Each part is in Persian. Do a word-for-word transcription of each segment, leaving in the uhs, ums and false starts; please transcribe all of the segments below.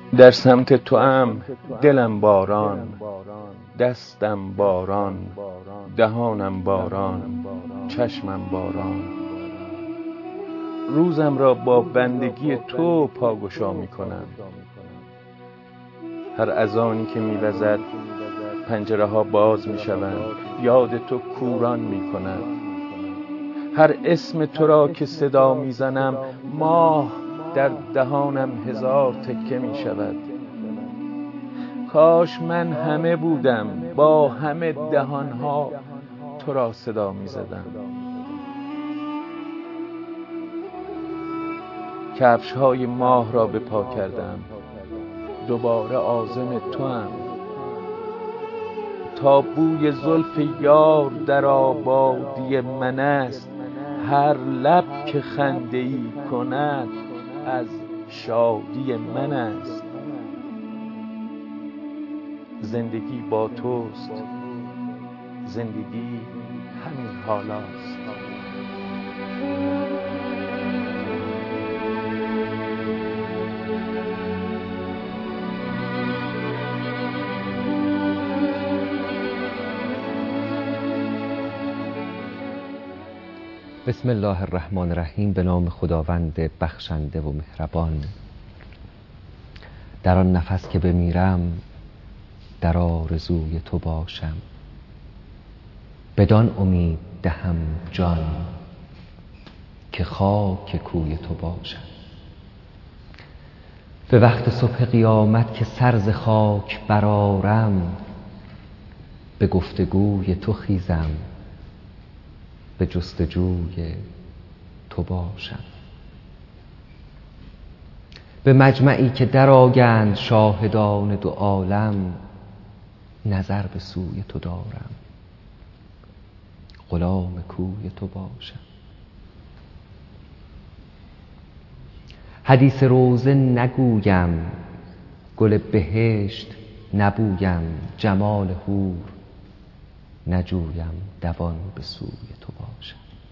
در سمت توام دلم باران، دستم باران، دهانم باران، چشمم باران. روزم را با بندگی تو پاگشا می کنم. هر اذانی که می وزد پنجره ها باز می شوند، یاد تو کوران می کند. هر اسم تو را که صدا می زنم، ماه در دهانم هزار تکه می شود. کاش من همه بودم، با همه دهانها تو را صدا می زدم. کفش های ماه را به پا کردم، دوباره عازم توام. تا بوی زلف یار در آبادی من است، هر لب که خنده ای کند از شادی من است. زندگی با توست، زندگی همین حالاست. بسم الله الرحمن الرحیم. به نام خداوند بخشنده و مهربان. در آن نفس که بمیرم در آرزوی تو باشم، بدان امید دهم جان که خاک کوی تو باشم. به وقت صبح قیامت که سر ز خاک برآرم، به گفتگوی تو خیزم، به جستجوی تو باشم. به مجمعی که در آیند شاهدان دو عالم، نظر به سوی تو دارم، غلام کوی تو باشم. حدیث روضه نگویم، گل بهشت نبویم، جمال حور نجویم، دوان به سوی تو باشم.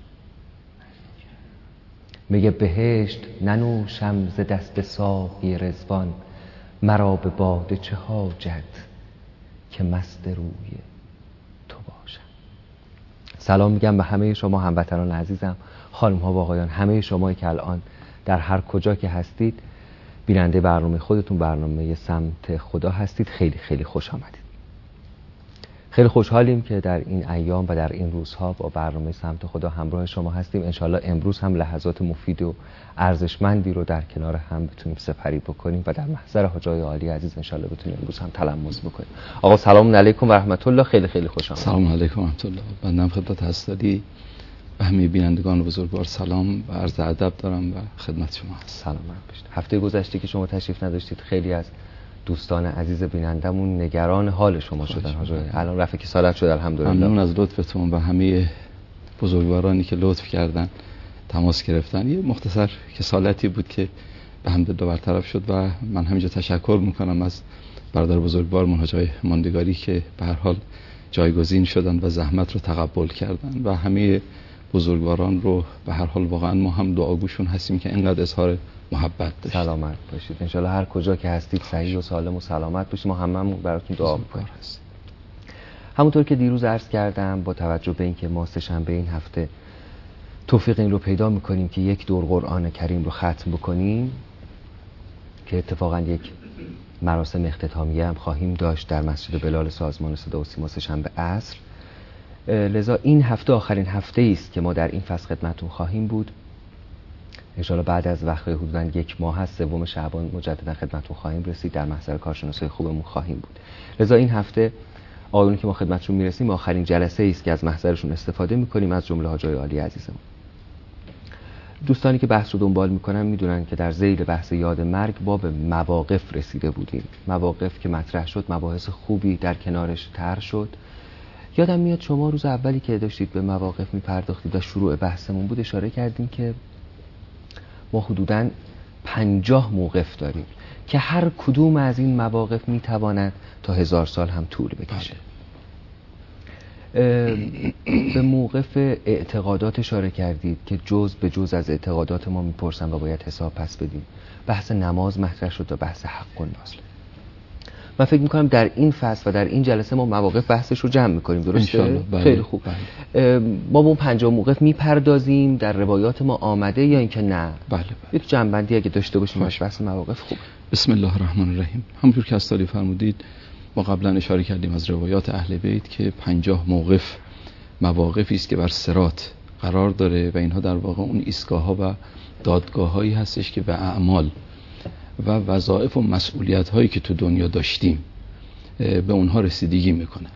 می بهشت ننوشم ز دست ساقی رضوان، مرا به باده چه حاجت که مست روی تو باشم. سلام میگم به همه شما هموطنان عزیزم، خانم ها و آقایان، همه شمایی که الان در هر کجا که هستید بیننده برنامه خودتون، برنامه سمت خدا هستید. خیلی خیلی خوش آمدید. خیلی خوشحالیم که در این ایام و در این روزها با برنامه سمت خدا همراه شما هستیم. انشالله امروز هم لحظات مفید و ارزشمندی رو در کنار هم بتونیم سپری بکنیم و در محضر حجای عالی عزیز انشالله بتونیم امروز هم تلمس بکنیم. آقا سلام علیکم و رحمت الله. خیلی خیلی خوش آمدید. سلام علیکم و رحمت الله. بنده خدمت هستادی و همه بینندگان بزرگوار سلام و عرض ادب دارم و خدمت شما هستم. سلام باشید. هفته گذشته که شما تشریف نداشتید خیلی از دوستان عزیز بینندمون نگران حال شما شدن. حاجی الان رفع کسالت شد الحمدلله. ممنون از لطفتون و همه بزرگوارانی که لطف کردن تماس گرفتن. یه مختصر کسالتی بود که به حمدالله برطرف شد و من همینجا تشکر میکنم از برادر بزرگوار منهاجای ماندگاری که به هر حال جایگزین شدن و زحمت رو تقبل کردن و همه بزرگواران رو به هر حال واقعا ما هم دعاگوشون هستیم که اینقدر اظهار محبت داشت. سلامت باشید. انشالله هر کجا که هستید صحیح و سالم و سلامت باشید. ما هممون براتون دعا می‌کنیم. همونطور که دیروز عرض کردم، با توجه به اینکه ما سه‌شنبه این هفته توفیق این رو پیدا می‌کنیم که یک دور قرآن کریم رو ختم بکنیم که اتفاقا یک مراسم اختتامیه هم خواهیم داشت در مسجد بلال سازمان صدا و سیما سه‌شنبه عصر. لذا این هفته آخرین هفته است که ما در این فصل خدمتتون خواهیم بود. انشاءالله بعد از وقت حدوداً یک ماه هست سوم شعبان مجددا خدمتتون خواهیم رسید، در محضر کارشناسای خوبمون خواهیم بود. لذا این هفته آقایونی که ما خدمتشون میرسیم آخرین جلسه است که از محضرشون استفاده میکنیم، از جمله حاجای عالی عزیزمون. دوستانی که بحث رو دنبال میکنن میدونن که در ذیل بحث یاد مرگ باب مواقف رسیده بودیم. مواقف که مطرح شد، مباحث خوبی در کنارش طرح شد. یادم میاد شما روز اولی که داشتید به مواقف میپرداختید و شروع بحثمون بود اشاره کردیم که ما حدوداً پنجاه موقف داریم که هر کدوم از این مواقف میتواند تا هزار سال هم طول بکشه. به موقف اعتقادات اشاره کردید که جز به جز از اعتقادات ما میپرسن و باید حساب پس بدیم. بحث نماز مطرح شد و بحث حق و ناصر. من فکر میکنم در این فصل و در این جلسه ما مواقف بحثش رو جمع میکنیم، درسته؟ بله. خیلی خوب. بله. ما به اون پنجاه موقف میپردازیم، در روایات ما آمده یا اینکه نه؟ بله بله. یک جنبندی اگه داشته باشیم از بحث مواقف خوب. بسم الله الرحمن الرحیم. همونجور که استالی فرمودید ما قبلا اشاره کردیم از روایات اهل بیت که پنجاه موقف مواقفی است که بر صراط قرار داره و اینها در واقع اون ایستگاه‌ها و دادگاه‌هایی هستش که به اعمال و وظایف و مسئولیت‌هایی که تو دنیا داشتیم به اونها رسیدگی میکنن.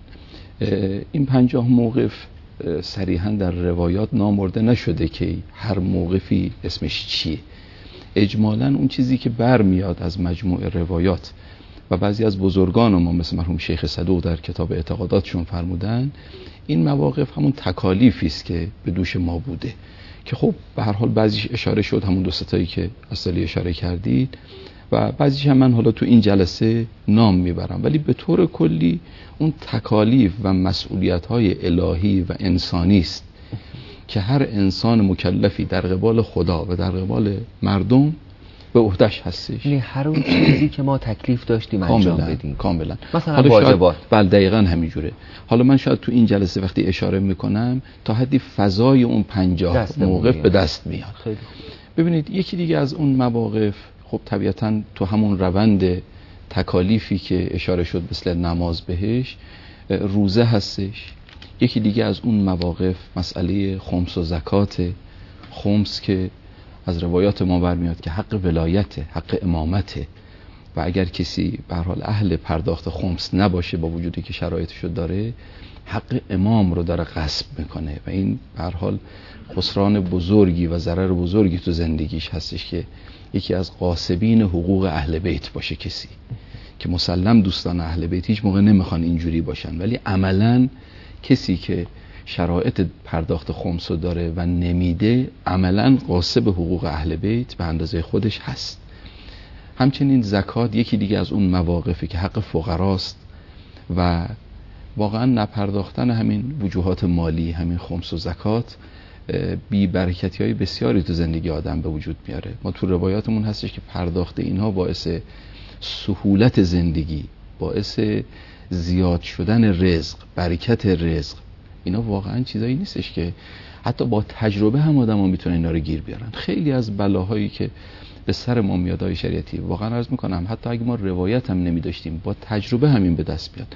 این پنجاه موقف صریحا در روایات نامرده نشده که هر موقفی اسمش چیه. اجمالاً اون چیزی که برمیاد از مجموع روایات و بعضی از بزرگان ما مثل مرحوم شیخ صدوق در کتاب اعتقاداتشون فرمودن، این مواقف همون تکالیفی است که به دوش ما بوده که خب به هر حال بعضیش اشاره شد، همون دو ستایی که اصلی اشاره کردید، و بعضیش هم من حالا تو این جلسه نام میبرم، ولی به طور کلی اون تکالیف و مسئولیت‌های الهی و انسانی است که هر انسان مکلفی در قبال خدا و در قبال مردم به عهده‌اش هستش. یعنی هر اون چیزی که ما تکلیف داشتیم انجام بدیم. کاملا. مثلا واجبات. بله دقیقاً همینجوره. حالا من شاید تو این جلسه وقتی اشاره میکنم تا حدی فضای اون پنجاه موقف به دست میاد. خیلی. ببینید یکی دیگه از اون مواقف خب طبیعتاً تو همون روند تکالیفی که اشاره شد مثل نماز بهش روزه هستش. یکی دیگه از اون مواقف مسئله خمس و زکات. خمس که از روایات ما برمیاد که حق ولایت، حق امامته و اگر کسی به هر حال اهل پرداخت خمس نباشه با وجودی که شرایطشو داره حق امام رو داره غصب میکنه و این به هر حال خسران بزرگی و ضرر بزرگی تو زندگیش هستش که یکی از غاصبین حقوق اهل بیت باشه کسی که مسلم دوستان اهل بیت هیچ موقع نمیخوان اینجوری باشن، ولی عملاً کسی که شرایط پرداخت خمس رو داره و نمیده عملاً غاصب حقوق اهل بیت به اندازه خودش هست. همچنین زکات یکی دیگه از اون مواقفی که حق فقراست و واقعاً نپرداختن همین وجوهات مالی، همین خمس و زکات بی برکتی های بسیاری تو زندگی آدم به وجود میاره. ما تو روایاتمون هستش که پرداخت اینها باعث سهولت زندگی، باعث زیاد شدن رزق، برکت رزق. اینا واقعا چیزایی نیستش که حتی با تجربه هم آدم ها میتونه اینا رو گیر بیارن. خیلی از بلاهایی که به سر ما میاد های شریعتی واقعا عرض میکنم حتی اگه ما روایت هم نمیداشتیم با تجربه همین به دست بیاد.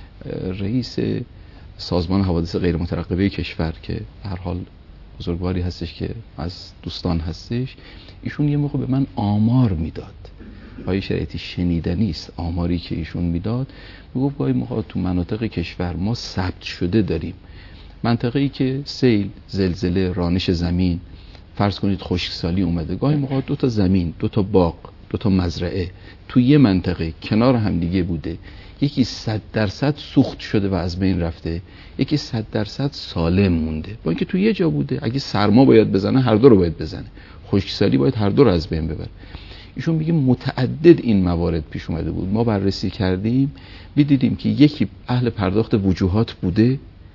رئیس سازمان حوادث غیر مترقبه کشور که هر حال بزرگواری هستش که از دوستان هستش، ایشون یه موقع به من آمار میداد. های شریعتی شنیدنی است آماری که ایشون میداد. میگفت گاهی موقع تو مناطق کشور ما ثبت شده داریم منطقه‌ای که سیل، زلزله، رانش زمین، فرض کنید خشکسالی اومده، گاهی موقع دو تا زمین، دو تا باغ، دو تا مزرعه تو یه منطقه کنار هم دیگه بوده، یکی صد درصد سوخت شده و از بین رفته، یکی صد درصد سالم مونده. با اینکه تو یه جا بوده، اگه سرما باید بزنه هر دو رو باید بزنه، خشکسالی باید هر دو رو از بین ببره. ایشون میگه متعدد این موارد پیش اومده بود. ما بررسی کردیم دیدیم که یکی اهل پرداخت وجوهات بوده،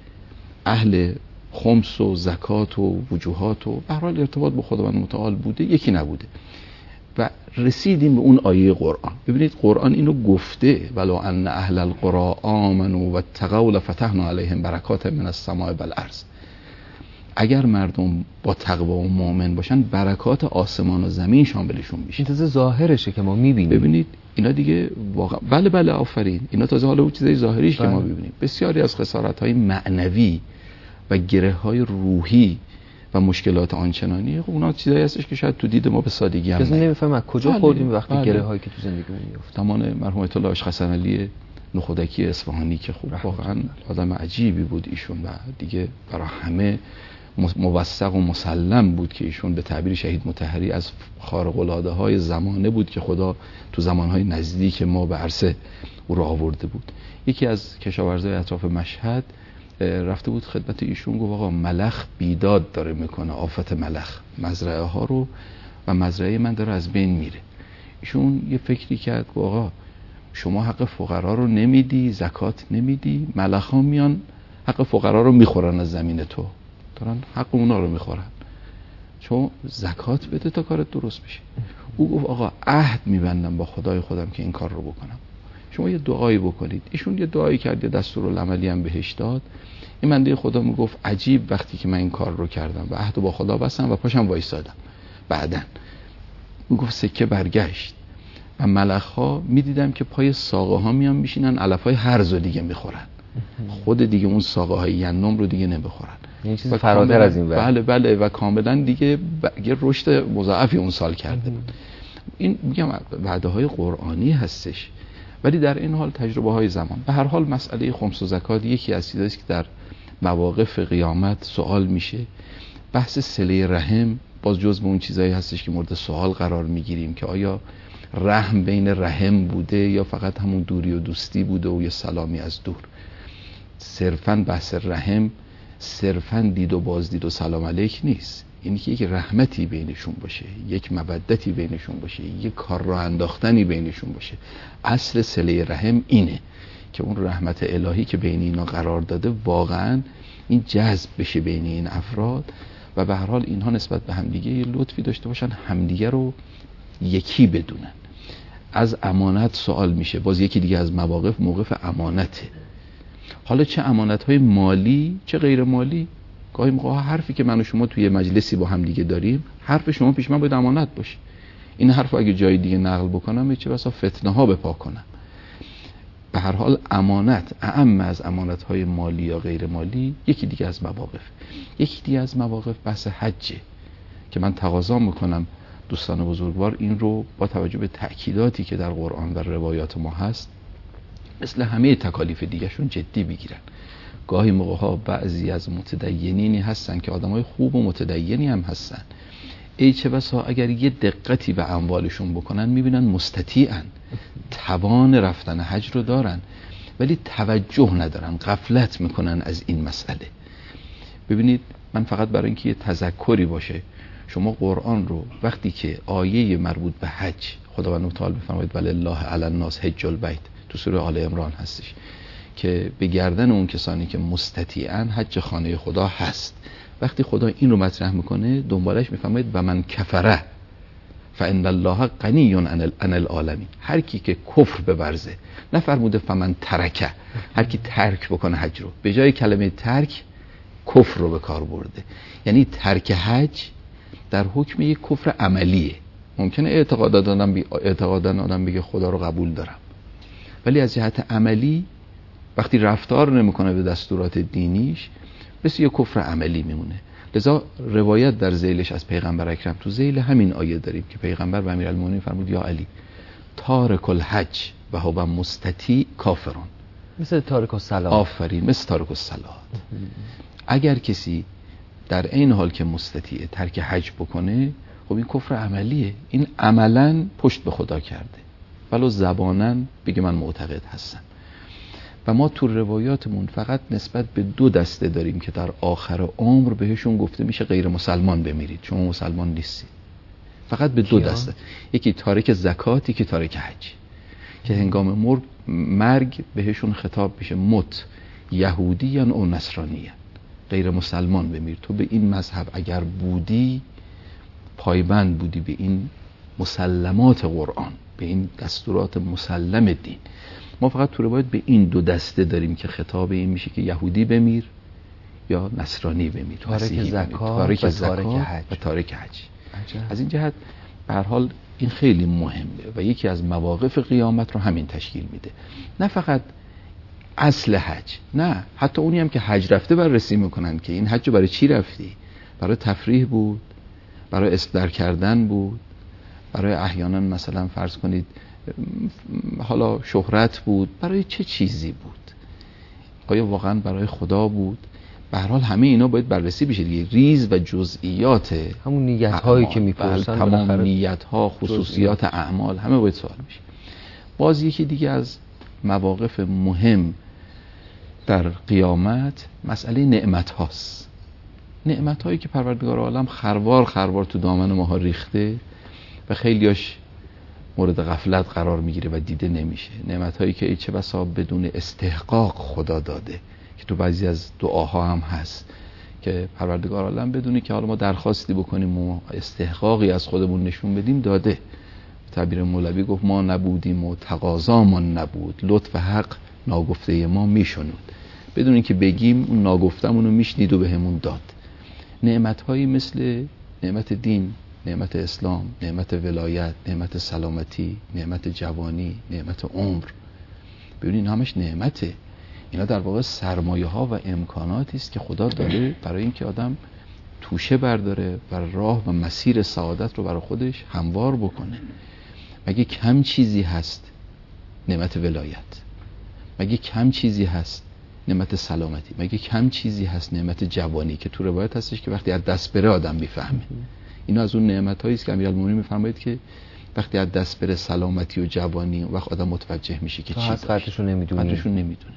اهل خمس و زکات و وجوهات و به هر حال ارتباط با خداوند متعال بوده، یکی نبوده. و رسیدیم به اون آیه قرآن. ببینید قرآن اینو گفته ولو ان اهل القرى آمنوا واتقوا لفتحنا علیهم برکات من السماء والارض. اگر مردم با تقوا و مؤمن باشن برکات آسمان و زمین شاملشون میشه. این تازه ظاهرشه که ما میبینیم. ببینید اینا دیگه واقعا بله بله آفرین، اینا تازه حالا اون چیزای ظاهریش که ما ببینیم. بسیاری از خسارت‌های معنوی و گره‌های روحی و مشکلات آنچنانی خب اونا چیزایی هستش که شاید تو دید ما به سادگی هم کسی نمیفهمه از کجا بله، خوردیم وقتی بله. گره‌هایی که تو زندگیمون میفته. زمان مرحوم آیت الله حسن علی نخودکی اصفهانی که خوب واقعا آدم عجیبی بود ایشون و دیگه برای همه موثق و مسلم بود که ایشون به تعبیر شهید مطهری از خارق العاده های زمانه بود که خدا تو زمانهای نزدیک ما به عرصه او را آورده بود. یکی از کشاورزای اطراف مشهد رفته بود خدمت ایشون، گفت آقا ملخ بیداد داره میکنه، آفت ملخ مزرعه ها رو و مزرعه من داره از بین میره. ایشون یه فکری کرد، گفت آقا شما حق فقرا رو نمیدی، زکات نمیدی، ملخ ها میان حق فقرا رو میخورن از زمین تو، دارن حق اونا رو میخورن، چون زکات بده تا کارت درست بشه. او گفت آقا عهد میبندم با خدای خودم که این کار رو بکنم. شما یه دعایی بکنید. ایشون یه دعایی کرد، یه دستورالعملی هم بهش داد. این بنده خدا میگفت عجیب وقتی که من این کار رو کردم و عهد با خدا بستم و پاشم وایسادم، بعدن میگفت سکه برگشت و ملخ‌ها میدیدم که پای ساقه ها میان میشینن علفای هرز رو دیگه میخورن، خود دیگه اون ساقه های ینم رو دیگه نمیخورن. یه چیز فراتر از این. بله بله و کاملا دیگه یه رشد مضاعفی اون سال کرده بود. این میگم وعده های قرآنی هستش، ولی در این حال تجربه های زمان. به هر حال مسئله خمس و زکات یکی از چیزایی است که در مواقف قیامت سوال میشه. بحث صله رحم باز جزء اون چیزایی هستش که مورد سوال قرار میگیریم که آیا رحم بین رحم بوده یا فقط همون دوری و دوستی بوده و یه سلامی از دور. صرفاً بحث رحم صرفاً دید و بازدید و سلام علیک نیست، اینی که یک رحمتی بینشون باشه، یک مودتی بینشون باشه، یک کار راه انداختنی بینشون باشه. اصل صله رحم اینه که اون رحمت الهی که بین اینا قرار داده واقعاً این جذب بشه بین این افراد و به هر حال اینها نسبت به همدیگه یه لطفی داشته باشن، همدیگه رو یکی بدونن. از امانت سوال میشه، باز یکی دیگه از مواقف موقف امانته. حالا چه امانت‌های مالی چه غیر مالی. گاهی موقع حرفی که من و شما توی مجلسی با هم دیگه داریم، حرف شما پیش من باید امانت باشه. این حرفو اگه جای دیگه نقل بکنم چه بسا فتنه ها بپا کنم. به هر حال امانت اعم از امانت‌های مالی یا غیر مالی یکی دیگه از مواقف. یکی دیگه از مواقف بحث حجه که من تقاضا میکنم دوستان بزرگوار این رو با توجه به تأکیداتی که در قرآن و روایات ما هست مثل همه تکالیف دیگه‌شون جدی بگیرن. گاهی موقع‌ها بعضی از متدینینی هستن که آدمای خوب و متدینی هم هستن، ای چه بسا اگر یه دقتی به اموالشون بکنن میبینن مستطیعن، توان رفتن حج رو دارن ولی توجه ندارن، غفلت میکنن از این مسئله. ببینید من فقط برای اینکه یه تذکری باشه، شما قرآن رو وقتی که آیه مربوط به حج خداوند تعالی بفرمایید ولله علی الناس حج البیت تو سوره آل عمران هستش که به گردن اون کسانی که مستطیعن حج خانه خدا هست، وقتی خدا این رو مطرح میکنه دنبالش میفرماید و من کفره فان الله غنی عن العالمین. هر کی که کفر بورزه، نفرموده فمن ترکه، هر کی ترک بکنه حج رو، به جای کلمه ترک کفر رو به کار برده. یعنی ترک حج در حکم یک کفر عملیه. ممکنه اعتقاد آدم بی... اعتقادن آدم بگه خدا رو قبول دارم، ولی از جهت عملی وقتی رفتار نمیکنه به دستورات دینیش مثل یک کفر عملی میمونه. لذا روایت در ذیلش از پیغمبر اکرم تو ذیل همین آیه داریم که پیغمبر به امیرالمومنین فرمود یا علی تارک الحج و هو مستطیع کافرون. مثل تارک الصلات. آفرین، مثل تارک الصلات. اگر کسی در این حال که مستطیع ترک حج بکنه، خب این کفر عملیه، این عملاً پشت به خدا کرده ولو زباناً بگه من معتقد هستم. و ما تو روایاتمون فقط نسبت به دو دسته داریم که در آخر عمر بهشون گفته میشه غیر مسلمان بمیرید، شما مسلمان نیستید. فقط به دو دسته، یکی تارک زکات، یکی تارک حج، که هنگام مرگ مرگ بهشون خطاب میشه مت یهودیان و نصرانیان، غیر مسلمان بمیر. تو به این مذهب اگر بودی پایبند بودی به این مسلمات قرآن، به این دستورات مسلم دین. ما فقط تو روایت به این دو دسته داریم که خطاب این میشه که یهودی بمیر یا نصرانی بمیر، تارک زکات تارک زکات و تارک حج. از این جهت به هر حال این خیلی مهمه و یکی از مواقف قیامت رو همین تشکیل میده. نه فقط اصل حج، نه حتی اونی هم که حج رفته بررسی میکنن که این حج برای چی رفتی؟ برای تفریح بود، برای اصدار کردن بود، برای احیانا مثلا فرض کنید حالا شهرت بود، برای چه چیزی بود؟ آیا واقعا برای خدا بود؟ به هر حال همه اینا باید بررسی بشه دیگه، ریز و جزئیات همون نیت هایی که میپرسن، تمام نیت ها، خصوصیات اعمال همه باید سوال بشه. باز یکی دیگه از مواقف مهم در قیامت مسئله نعمت هاست. نعمت هایی که پروردگار عالم خروار خروار تو دامن ماها ریخته و خیلیاش مورد غفلت قرار میگیره و دیده نمیشه. نعمت هایی که چه بسا بدون استحقاق خدا داده که تو بعضی از دعاها هم هست که پروردگار عالم بدونی که حالا ما درخواستی بکنیم و استحقاقی از خودمون نشون بدیم داده. تعبیر مولوی گفت ما نبودیم و تقاضامان نبود، لطف حق ناگفته ما میشنود. بدون اینکه بگیم اون ناگفتمون رو میشنید و بهمون داد. نعمت‌هایی مثل نعمت دین، نعمت اسلام، نعمت ولایت، نعمت سلامتی، نعمت جوانی، نعمت عمر، ببینید همش نعمته. اینا در واقع سرمایه ها و امکاناتی است که خدا داره برای اینکه آدم توشه برداره و راه و مسیر سعادت رو برای خودش هموار بکنه. مگه کم چیزی هست نعمت ولایت؟ مگه کم چیزی هست نعمت سلامتی؟ مگه کم چیزی هست نعمت جوانی که تو روایت هستش که وقتی از دست بره آدم میفهمه؟ اینا از اون نعمت‌هایی است که امیرالمومنین میفرمایید که وقتی از دست بره سلامتی و جوانی، وقت آدم متوجه میشه که چی قدرشو نمیدونه. قدرشو نمیدونه.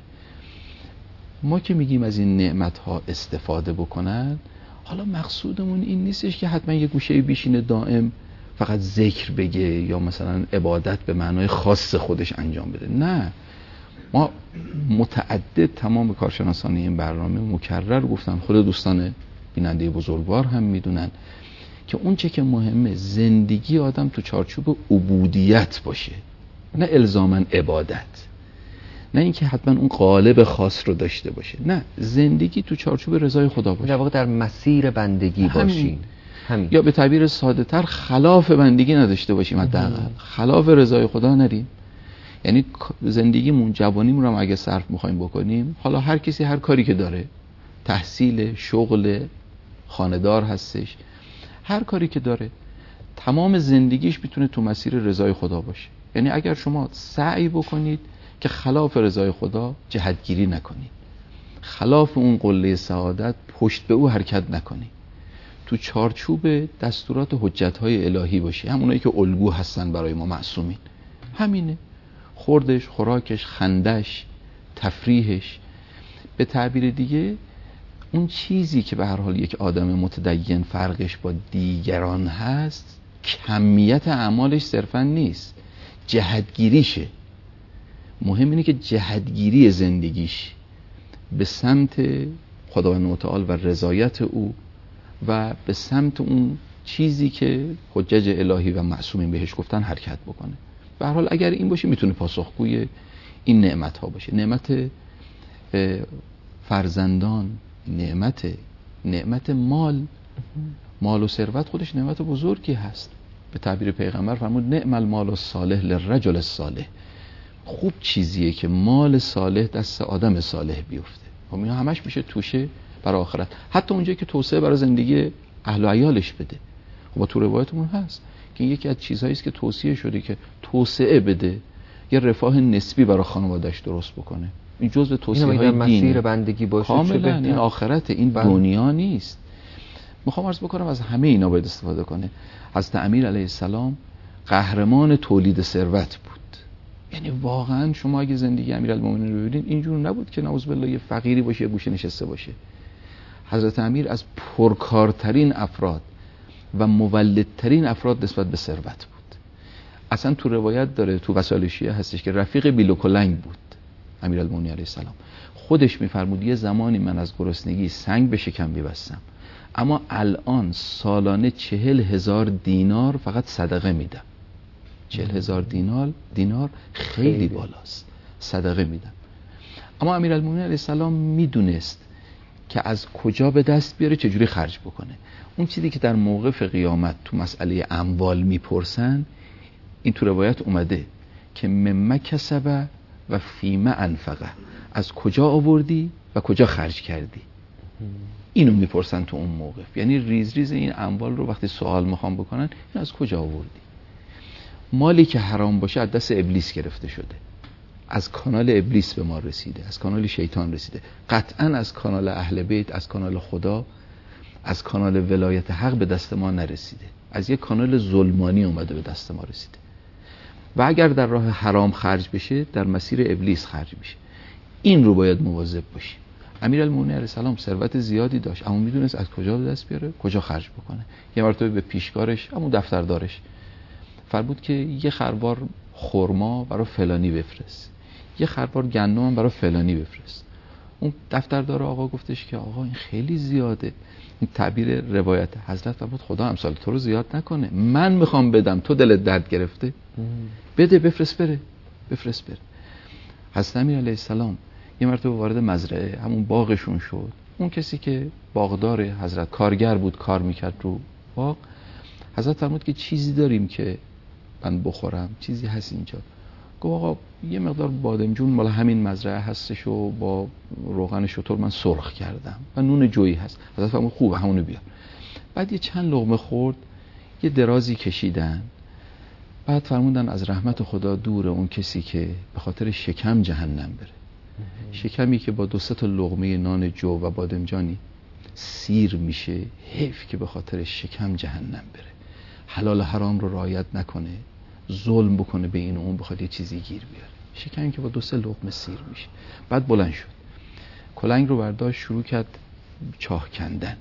ما که میگیم از این نعمت‌ها استفاده بکنن، حالا مقصودمون این نیستش که حتما یه گوشه بیشینه دائم فقط ذکر بگه یا مثلا عبادت به معنای خاص خودش انجام بده. نه، ما متعدد تمام کارشناسان این برنامه مکرر گفتن، خود دوستان بیننده بزرگوار هم میدونن که اون چه که مهمه زندگی آدم تو چارچوب عبودیت باشه، نه الزاماً عبادت، نه اینکه حتما اون قالب خاص رو داشته باشه، نه، زندگی تو چارچوب رضای خدا باشه، در واقع در مسیر بندگی باشین. همین. یا به تعبیر ساده تر خلاف بندگی نداشته باشیم، حداقل خلاف رضای خدا نریم. یعنی زندگیمون، جوانیمون رو اگه صرف می‌خوایم بکنیم، حالا هر کسی هر کاری که داره، تحصیل، شغل، خانه‌دار هستش، هر کاری که داره، تمام زندگیش میتونه تو مسیر رضای خدا باشه. یعنی اگر شما سعی بکنید که خلاف رضای خدا جهتگیری نکنید، خلاف اون قله سعادت پشت به او حرکت نکنید، تو چارچوب دستورات حجت‌های الهی باشی، همونایی که الگو هستن برای ما معصومین. همینه، خوردش، خوراکش، خندش، تفریحش. به تعبیر دیگه اون چیزی که به هر حال یک آدم متدین فرقش با دیگران هست، کمیت اعمالش صرفا نیست، جهتگیریشه. مهم اینه که جهتگیری زندگیش به سمت خداوند متعال و رضایت او و به سمت اون چیزی که حجج الهی و معصومین بهش گفتن حرکت بکنه. به هر حال اگر این باشه میتونه پاسخگوی این نعمت ها باشه. نعمت فرزندان، نعمت نعمت مال، مال و ثروت خودش نعمت بزرگی هست. به تعبیر پیغمبر فرمود نعم المال الصالح للرجل الصالح. خوب چیزیه که مال صالح دست آدم صالح بیفته. خب اینا همش میشه توشه برای آخرت، حتی اونجایی که توسعه برای زندگی اهل و عیالش بده. خب تو روایتمون هست که این یکی از چیزهایی است که توصیه شده که توسعه بده، یه رفاه نسبی برای خانواده‌اش درست بکنه. این جزء توصیه‌های دینه. مسیر بندگی باشه کاملا این آخرت، این بند. دنیا نیست. میخوام عرض بکنم از همه اینا باید استفاده کنه. حضرت امیر علیه السلام قهرمان تولید ثروت بود. یعنی واقعا شما اگه زندگی امیرالمومنین رو ببینید اینجور نبود که نعوذ بالله یه فقیری باشه یه گوشه نشسته باشه. حضرت امیر از پرکارترین افراد و مولدترین افراد نسبت به ثروت بود. اصلا تو روایت داره، تو وسائل شیعه هستش که رفیق بیل و کلنگ بود امیرالمومنین علیه السلام. خودش میفرمود یه زمانی من از گرسنگی سنگ به شکم می‌بستم، اما الان سالانه چهل هزار دینار فقط صدقه میدم. چهل هزار دینار دینار خیلی, خیلی بالاست، صدقه میدم. اما امیرالمومنین علیه السلام میدونست که از کجا به دست بیاره، چجوری خرج بکنه. اون چیزی که در موقف قیامت تو مسئله اموال میپرسن، این تو روایت اومده که مما کسب و فیما انفقه، از کجا آوردی و کجا خرج کردی. اینو میپرسن تو اون موقف. یعنی ریز ریز این اموال رو وقتی سوال میخوام بکنن، این از کجا آوردی. مالی که حرام باشه از دست ابلیس گرفته شده، از کانال ابلیس به ما رسیده، از کانال شیطان رسیده. قطعا از کانال اهل بیت، از کانال خدا، از کانال ولایت حق به دست ما نرسیده، از یک کانال ظلمانی اومده به دست ما رسیده. و اگر در راه حرام خرج بشه، در مسیر ابلیس خرج میشه. این رو باید مواظب باشیم. امیرالمومنین علیه السلام ثروت زیادی داشت، اما میدونست از کجا به دست بیاره، کجا خرج بکنه. یه مرتبه به پیشکارش، همون دفتردارش، فرمود که یه خروار خرما برای فلانی بفرست، یه خروار گندم برای فلانی بفرست. اون دفتردار آقا گفتش که آقا این خیلی زیاده. این تعبیر روایت حضرت فرمود خدا امثال تو رو زیاد نکنه، من میخوام بدم، تو دلت درد گرفته بده، بفرست بره بفرست بره. حضرت امیر علیه السلام یه مرتبه وارد مزرعه همون باغشون شد. اون کسی که باغدار حضرت کارگر بود، کار میکرد رو باغ. حضرت فرمود که چیزی داریم که من بخورم، چیزی هست اینجا؟ گفت آقا یه مقدار بادمجون مال همین مزرعه هستش و با روغن شتر من سرخ کردم و نون جویی هست. حضرت فرمود خوبه همونو بیار. بعد یه چند لقمه خورد، یه درازی کشیدن، بعد فرمودن از رحمت خدا دور اون کسی که به خاطر شکم جهنم بره. شکمی که با دو سه تا لقمه نان جو و بادمجانی سیر میشه، حیف که به خاطر شکم جهنم بره، حلال حرام رو رعایت نکنه، ظلم بکنه به این و اون، بخواد یه چیزی گیر بیاره. شکمی که با دو سه لقمه سیر میشه. بعد بلند شد، کلنگ رو برداشت، شروع کرد چاه کندن.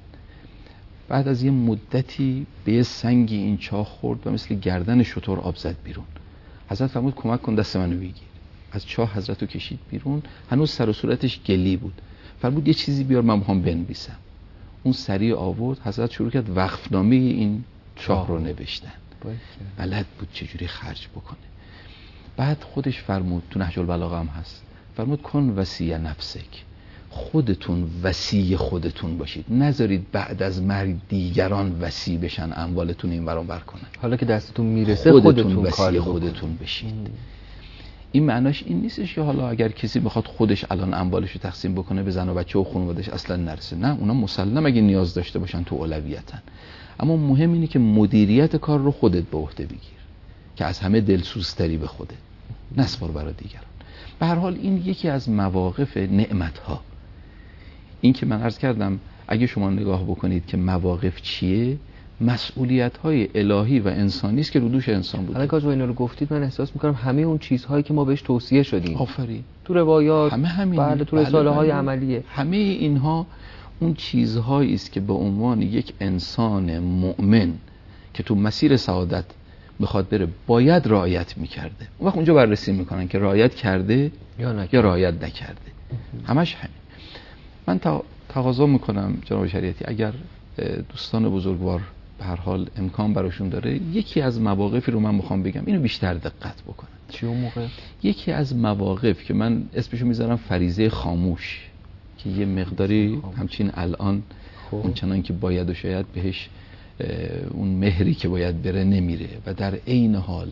بعد از یه مدتی به یه سنگی این چاه خورد و مثل گردن شتر آب زد بیرون. حضرت فرمود کمک کن دست منو بگیر. از چاه حضرت رو کشید بیرون، هنوز سر و صورتش گلی بود. فرمود یه چیزی بیار من میخوام بنویسم. اون سریع آورد، حضرت شروع کرد وقفنامه این چاه رو نوشتن. بلد بود چجوری خرج بکنه. بعد خودش فرمود، تو نهج البلاغه هم هست، فرمود کن وصی نفسک، خودتون وصی خودتون باشید، نذارید بعد از مرگ دیگران وصی بشن، اموالتون این ور اون ور کنن. حالا که دستتون میرسه خودتون خودتون وصی خودتون بشید. این معناش این نیستش که حالا اگر کسی بخواد خودش الان اموالش رو تقسیم بکنه به زن و بچه و خانواده‌اش اصلا نرسه. نه، اونا مسلم اگه نیاز داشته باشن تو اولویتن، اما مهم اینه که مدیریت کار رو خودت به عهده بگیر که از همه دلسوزتری به خودت، نسپار برای دیگران. به هر حال این یکی از مواقف نعمت‌ها. این که من عرض کردم اگه شما نگاه بکنید که مواقف چیه، مسئولیت‌های الهی و انسانی است که رو دوش انسان بود. الان که اینا رو گفتید من احساس می‌کنم همه اون چیزهایی که ما بهش توصیه شدیم، آفرین، تو روایات، همه همین، بله تو رساله‌های عملیه، همه اینها اون چیزهایی است که به عنوان یک انسان مؤمن که تو مسیر سعادت بخواد بره باید رعایت می‌کرده. اون وقت اونجا بررسی می‌کنن که رعایت کرده یا نه یا رعایت نکرده. همش همین. من تا تقاضا می‌کنم جناب شریعتی اگر دوستان بزرگوار به هر حال امکان براشون داره، یکی از مواقفی رو من میخوام بگم، اینو بیشتر دقت بکنن. چی اون موقع؟ یکی از مواقف که من اسمشو میذارم فریضه خاموش، که یه مقداری همچین الان اونچنان که باید و شاید بهش اون مهری که باید بره نمیره و در عین حال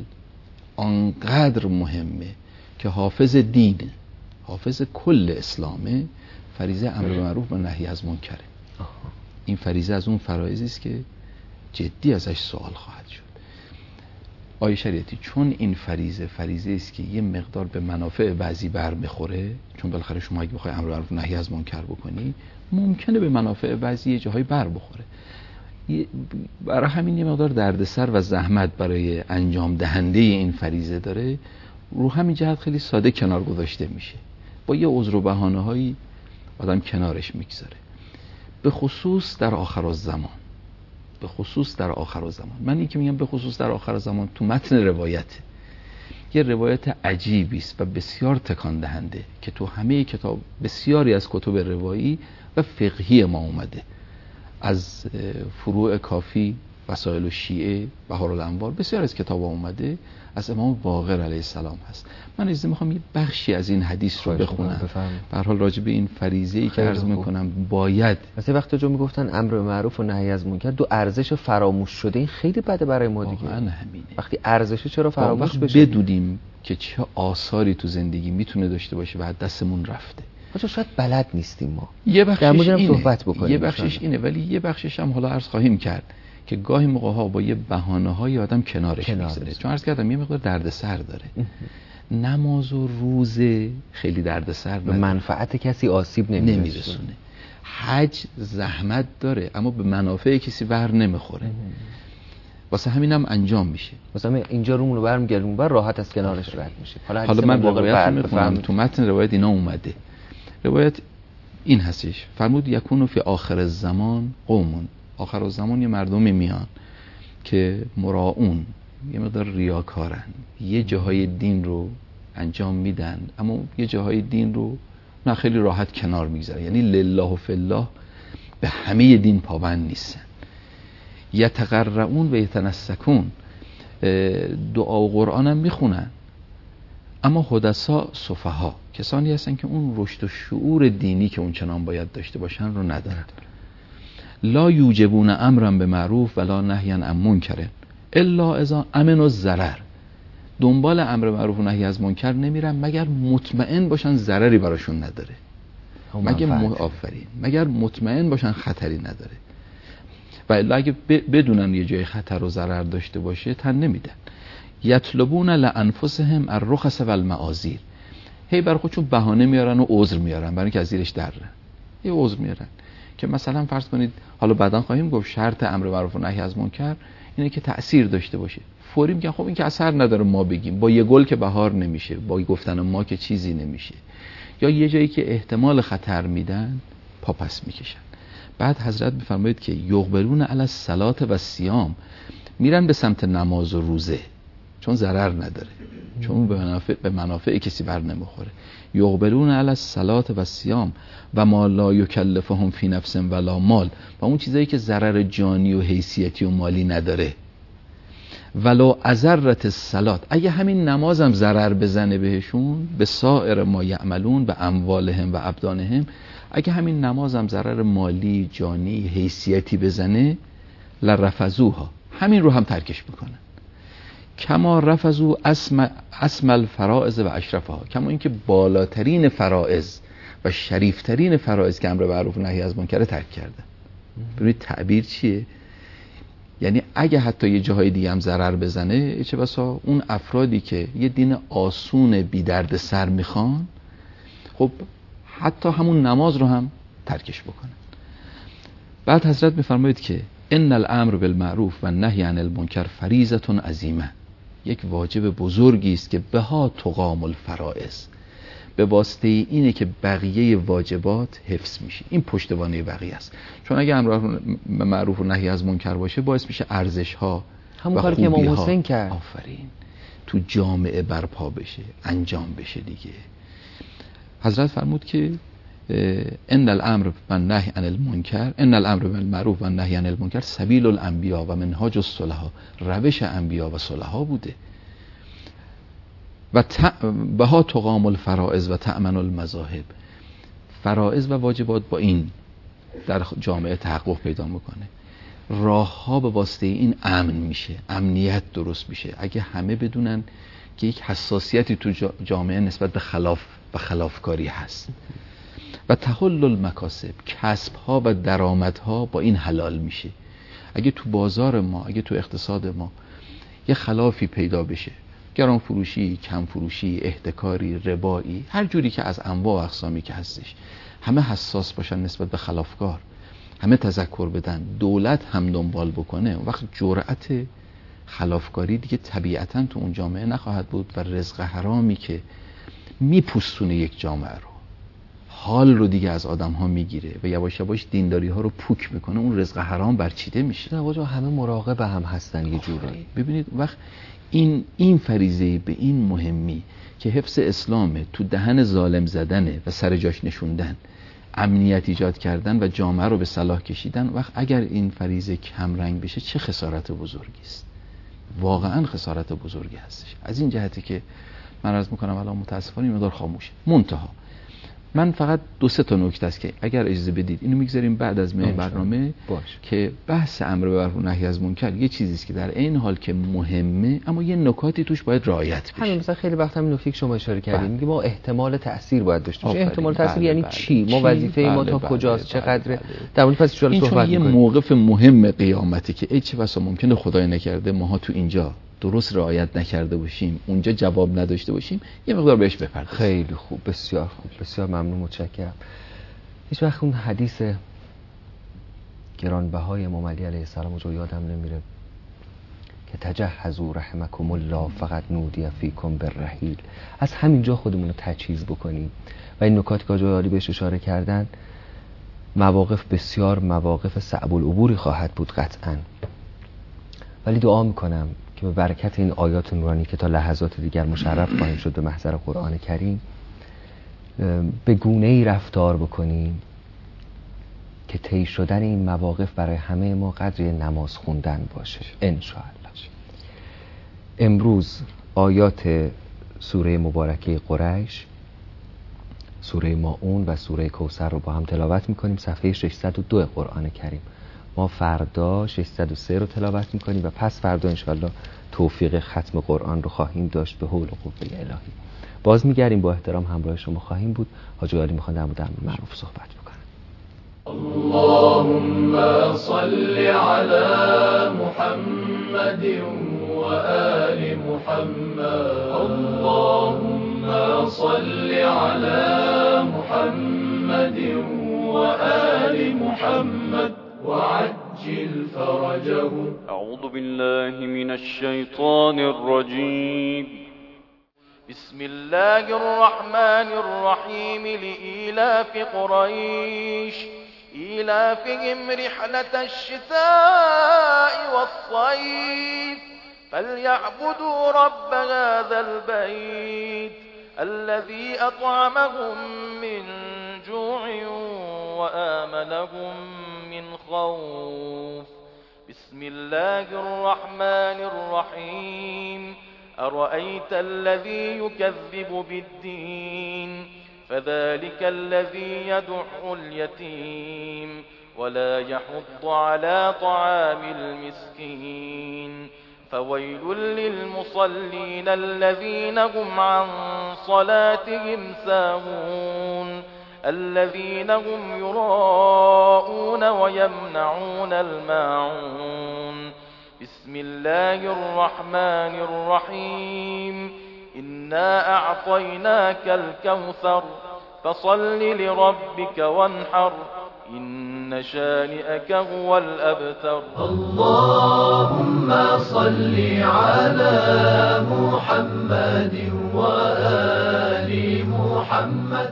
آنقدر مهمه که حافظ دین، حافظ کل اسلامه، فریضه امر به معروف و نهی از منکره. این فریضه از اون فرایضی است که جدی ازش سوال خواهد شد. آیه شریعتی، چون این فریضه فریضه است که یه مقدار به منافع بعضی بر میخوره، چون بالاخره شما اگه بخوای امر به معروف نهی از منکر بکنی ممکنه به منافع بعضی یه جاهای بر بخوره، برای همین یه مقدار دردسر و زحمت برای انجام دهنده این فریضه داره. رو همین جهت خیلی ساده کنار گذاشته میشه، با یه عذر و بهانه‌هایی آدم کنارش میگذاره، به خصوص در آخر الزمان. به خصوص در آخر الزمان. من این که میگم به خصوص در آخر الزمان تو متن روایت، یه روایت عجیبی است و بسیار تکان دهنده که تو همه کتاب، بسیاری از کتب روایی و فقهی ما اومده، از فروع کافی، وسائل الشیعه، بهارالانوار، بسیار از کتاب اومده، از امام باقر علیه السلام هست. من اجازه میخوام یه بخشی از این حدیث رو بخونم، به هر حال راجع به این فریضه‌ای که عرض میکنم باید. مثلا وقتی جو میگفتن امر به معروف و نهی از منکر، دو ارزش فراموش شده، این خیلی بده برای ما دیگه. واقعا همینه. وقتی ارزش چرا فراموش بشه؟ بدونیم که چه آثاری تو زندگی میتونه داشته باشه و دستمون رفته. آخه شاید بلد نیستیم ما. یه بخشش اینه. صحبت بکنیم. یه بخشش اینه، ولی یه بخشش هم حالا عرض خواهیم کرد که گاهی موقع ها با یه بهانه‌های آدم کنارش کنار میذاره. چون عرض کردم یه مقدار دردسر داره. نماز و روزه خیلی دردسر به منفعت کسی آسیب نمیرسونه. حج زحمت داره اما به منافع کسی بر نمیخوره. واسه همینم هم انجام میشه. مثلا اینجا رومون رو برمیگردیم بر راحت از کنارش رد میشه. حالا, حالا من روایت میخونم، تو متن روایت اینا اومده. روایت این هستش، فرمود یکونو فی آخر الزمان قومون، آخر الزمان یه مردمی میان که مراعون، یه مقدار ریاکارن، یه جاهای دین رو انجام میدن اما یه جاهای دین رو نه خیلی راحت کنار میگذره. یعنی لله و فی الله به همه دین پابند نیستن. یتقرؤون و یتنسکون، دعا و قرآن هم میخونن، اما حدثا سفها، کسانی هستن که اون رشد و شعور دینی که اون چنان باید داشته باشن رو ندارن. لا یوجبون امرا به معروف ولا نهیا عن منکر الا اذا امنوا الضرر، دنبال امر معروف و نهی از منکر نمیرن مگر مطمئن باشن ضرری براشون نداره، مگر م... آفرین مگر مطمئن باشن خطری نداره. و الا اگه ب... بدونن یه جای خطر و ضرر داشته باشه تن نمیدن. یطلبون لانفسهم الرخص والمعاذیر، هی برای خودشون بهانه میارن و عذر میارن برای اینکه از زیرش درن. یه عذر میارن که مثلا فرض کنید، حالا بعداً خواهیم گفت، شرط امر معروف و نهی از منکر اینه که تأثیر داشته باشه. فوری میگن خب این که اثر نداره ما بگیم، با یه گل که بهار نمیشه، با گفتن ما که چیزی نمیشه. یا یه جایی که احتمال خطر میدن پا پس میکشن. بعد حضرت میفرمایید که یقبلون علی الصلاة و الصیام، میرن به سمت نماز و روزه چون ضرر نداره، چون به منافع به منافع کسی بر نمیخوره. یقبلون علی الصلاة و الصیام و ما لا یکلفهم فی نفس ولا مال، و اون چیزایی که ضرر جانی و حیثیتی و مالی نداره. ولو اضرت الصلاة، اگه همین نمازم ضرر بزنه بهشون، به سایر ما یعملون، به اموالهم و ابدانهم، اگه همین نمازم ضرر مالی، جانی، حیثیتی بزنه، لرفضوها، همین رو هم ترکش میکنن. کما رفضو اسم اسم الفرائض و اشرفها، کما اینکه بالاترین فرائض و شریفترین فرائض که امر معروف و نهی از منکر ترک کردن. ببینید تعبیر چیه؟ یعنی اگه حتی یه جاهای دیگه هم ضرر بزنه، چه بسا اون افرادی که یه دین آسون بی درد سر میخوان، خب حتی همون نماز رو هم ترکش بکنن. بعد حضرت میفرمایید که ان الامر بالمعروف و النهی عن المنکر فریضه عظیمه، یک واجب بزرگی است که بها تقام الفرائض، به واسطه اینه که بقیه واجبات حفظ میشه. این پشتوانه بقیه است. چون اگه امر معروف و نهی از منکر باشه، باعث میشه ارزش ها همون کاری که امام حسین کرد، آفرین، تو جامعه برپا بشه، انجام بشه دیگه. حضرت فرمود که ان الامر والنهی عن المنکر، ان الامر بالمعروف والنهی عن المنکر سبیل الانبیاء و منهاج الصلحاء، روش انبیا و صلحا بوده. و بها تقام الفرائض و تأمن المذاهب، فرائض و واجبات با این در جامعه تحقق پیدا میکنه. راه ها به واسطه این امن میشه، امنیت درست میشه. اگه همه بدونن که یک حساسیتی تو جامعه نسبت به خلاف و خلافکاری هست. و تحل المکاسب، کسب ها و درآمد ها با این حلال میشه. اگه تو بازار ما، اگه تو اقتصاد ما یه خلافی پیدا بشه، گران فروشی، کم فروشی، احتکاری، ربایی، هر جوری که از انواع و اقسامی که هستش، همه حساس باشن نسبت به خلافکار، همه تذکر بدن، دولت هم دنبال بکنه، وقت جرأت خلافکاری دیگه طبیعتاً تو اون جامعه نخواهد بود و رزق حرامی که میپوستونه یک جامعه رو، حال رو دیگه از آدم ها میگیره و یواش یواش دینداری ها رو پوک میکنه، اون رزق حرام برچیده میشه. نه همه مراقب هم هستن یه جورایی. ببینید وقت این این فریضه به این مهمی که حفظ اسلامه، تو دهن ظالم زدنه و سر جاش نشوندن، امنیت ایجاد کردن و جامعه رو به صلاح کشیدن، وقت اگر این فریضه کم رنگ بشه چه خسارت بزرگی است. واقعا خسارت بزرگی هستش. از این جهتی که من عرض میکنم الان متاسفانه این مقدار خاموشه. منتها من فقط دو سه تا نکته است که اگر اجازه بدید اینو میگذاریم بعد از میان برنامه باش. که بحث امر به معروف و نهی از منکر یه چیزی است که در این حال که مهمه، اما یه نکاتی توش باید رعایت بشه. همین مثلا خیلی وقت همین نکته که شما اشاره کردید، میگه ما احتمال تأثیر باید داشته باشیم. احتمال تأثیر یعنی بله. چی؟ ما وظیفه ما تا بله کجاست؟ بله چقدره؟ بله. در مورد پس ان شاء الله یه موقف مهم قیامتی که ای چه بسا ممکنه خدای نکرده ماها تو اینجا درست رعایت نکرده باشیم، اونجا جواب نداشته باشیم، یه مقدار بهش بپردازیم. خیلی خوب، بسیار خوب، بسیار ممنون، متشکرم. هیچ وقت اون حدیث گرانبهای امام علی علیه السلام رو یادم نمیره که تجهزوا رحمکم الله فقط نودی فیکم بالرحیل. از همینجا خودمون رو تجهیز بکنیم و این نکاتی که آقای عالی بهش اشاره کردن، مواقف بسیار مواقف صعب العبوری خواهد بود قطعاً، ولی دعا میکنم که به برکت این آیات نورانی که تا لحظات دیگر مشرف خواهیم شد به محضر قرآن کریم، به گونه‌ای رفتار بکنیم که طی شدن این مواقف برای همه ما قدری نماز خوندن باشه انشاءالله. امروز آیات سوره مبارکه قریش، سوره ماعون و سوره کوثر رو با هم تلاوت میکنیم، صفحه ششصد و دو قرآن کریم. ما فردا ششصد و سه رو تلاوت میکنیم و پس فردا انشاءالله توفیق ختم قرآن رو خواهیم داشت به حول و قوه الهی. باز میگردیم، با احترام همراه شما خواهیم بود. حاجی عالی میخوان در مورد امر معروف صحبت بکنن. اللهم صل على محمد و آل محمد. اللهم صل على محمد و آل محمد وعجل فرجه. أعوذ بالله من الشيطان الرجيم. بسم الله الرحمن الرحيم. لإيلاف قريش إيلافهم رحلة الشتاء والصيف فليعبدوا رب هذا البيت الذي أطعمهم من جوع وآمنهم من خوف. بسم الله الرحمن الرحيم. أرأيت الذي يكذب بالدين فذلك الذي يدع اليتيم ولا يحض على طعام المسكين. فويل للمصلين الذين هم عن صلاتهم ساهون الذين هم يراءون ويمنعون الماعون. بسم الله الرحمن الرحيم. إنا أعطيناك الكوثر فصل لربك وانحر إن شانئك هو الأبتر. اللهم صل على محمد وآل محمد.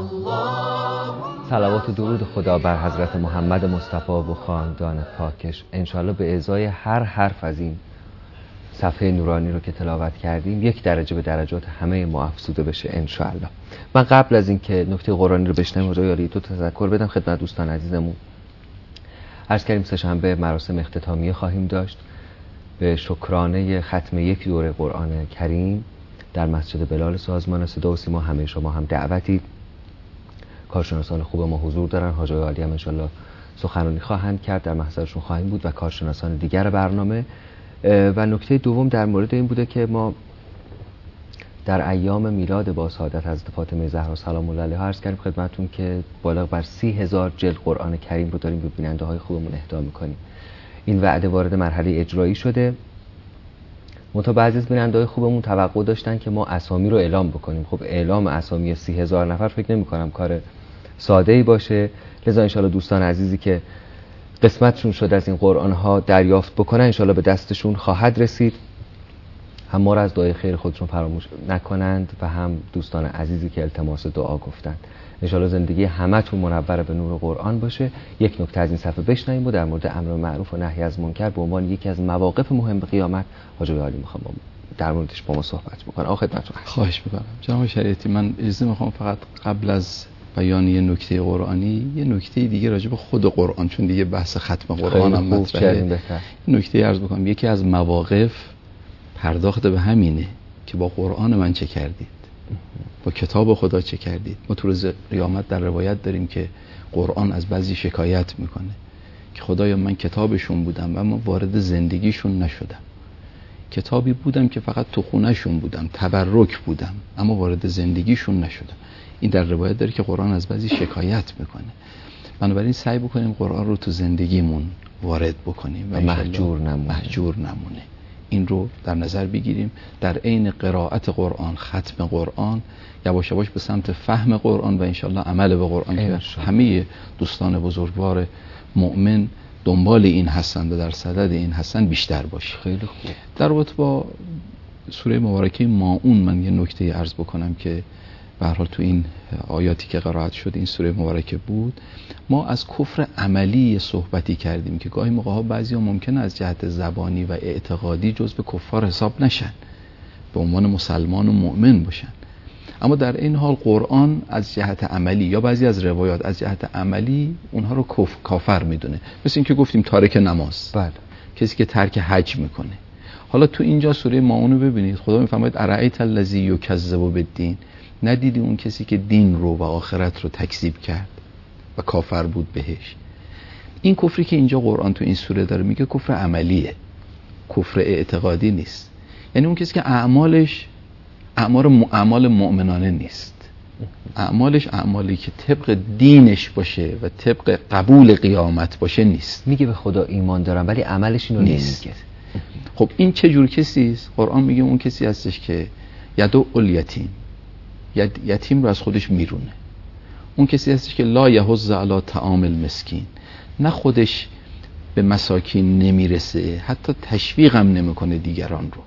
اللهم صلوات و درود خدا بر حضرت محمد مصطفی و خاندان پاکش. انشالله به ازای هر حرف از این صفحه نورانی رو که تلاوت کردیم یک درجه به درجات همه ما افزوده بشه انشالله. من قبل از این که نکته قرآنی رو بشنویم حاجی عالی تو تذکر بدم خدمت دوستان عزیزمون. عرض کردیم سه‌شنبه مراسم اختتامیه خواهیم داشت به شکرانه ختم یک دوره قرآن کریم در مسجد بلال سازمان صدا و سیما. همه شما هم دعوتید. کارشناسان خوب ما حضور دارن. حاجی عالی هم انشالله سخنرانی خواهند کرد، در محضرشون خواهیم بود و کارشناسان دیگر برنامه. و نکته دوم در مورد این بوده که ما در ایام میلاد با سعادت حضرت فاطمه زهرا سلام الله علیها عرض کردیم خدمتتون که بالغ بر سی هزار جلد قرآن کریم رو داریم به بیننده های خوبمون اهدا میکنیم. این وعده وارد مرحله اجرایی شده. منتها بعضی از بیننده های خوبمون توقع داشتن که ما اسامی رو اعلام بکنیم. خب اعلام اسامی سی هزار نفر فکر نمی کنم کار ساده ای باشه. لذا انشالله دوستان عزیزی که قسمتشون شد از این قرآن ها دریافت بکنن انشالله به دستشون خواهد رسید. هم ما را از دعای خیر خودشون فراموش نکنند و هم دوستان عزیزی که التماس دعا گفتند. انشالله زندگی همتون منور به نور قرآن باشه. یک نکته از این صفحه بشنویم و در مورد امر معروف و نهی از منکر به عنوان یکی از مواقف مهم قیامت حاجی عالی میخوام در موردش با ما صحبت بکنم. آخه خدمتتون خواهش می‌کنم. جناب شریعتی من اجازه میخوام فقط قبل از بیان یه نکته قرآنی یه نکته دیگه راجع به خود قرآن، چون دیگه بحث ختم قرآن هم مطرحه، نکته عرض بکنم. یکی از مواقف پرداخت به همینه که با قرآن من چه کردید، با کتاب خدا چه کردید. ما تو روز قیامت در روایت داریم که قرآن از بعضی شکایت میکنه که خدایا من کتابشون بودم و اما وارد زندگیشون نشدم، کتابی بودم که فقط تو خونهشون بودم، تبرک بودم، اما وارد زندگیشون نشدم. این در روایت داره که قرآن از بعضی شکایت میکنه. بنابراین سعی بکنیم قرآن رو تو زندگیمون وارد بکنیم و محجور نمونه. محجور نمونه. این رو در نظر بگیریم. در عین قرائت قرآن، ختم قرآن، یواش یواش به سمت فهم قرآن و انشالله عمل به قرآن که همه دوستان بزرگوار مؤمن دنبال این هستند و در صدد این هستند بیشتر باشه. خیلی خوب. در رابطه با سوره مبارکه ماعون من یه نکته عرض بکنم که به هر حال تو این آیاتی که قرائت شد این سوره مبارکه بود، ما از کفر عملی صحبتی کردیم که گاهی موقع ها بعضی ها ممکنه از جهت زبانی و اعتقادی جزو کفار حساب نشن، به عنوان مسلمان و مؤمن باشن، اما در این حال قرآن از جهت عملی یا بعضی از روایات از جهت عملی اونها رو کف کافر میدونه. مثل این که گفتیم تارک نماز، بله، کسی که ترک حج میکنه. حالا تو اینجا سوره ماعون رو ببینید، خدا میفرماید ارأیت الذی یکذب بالدین، ندیدی اون کسی که دین رو و آخرت رو تکذیب کرد و کافر بود بهش. این کفری که اینجا قرآن تو این سوره داره میگه کفر عملیه، کفر اعتقادی نیست. یعنی اون کسی که اعمالش اعمال اعمال مؤمنانه نیست، اعمالش اعمالی که طبق دینش باشه و طبق قبول قیامت باشه نیست. میگه به خدا ایمان دارم ولی عملش اینو نیست. خب این چه جور کسی است؟ قرآن میگه اون کسی هستش که یدعو الیتیم، یتیم رو از خودش میرونه. اون کسی هستش که لا یحض علی طعام المسکین، نه خودش به مساکین نمیرسه، حتی تشویقم نمیکنه دیگران رو.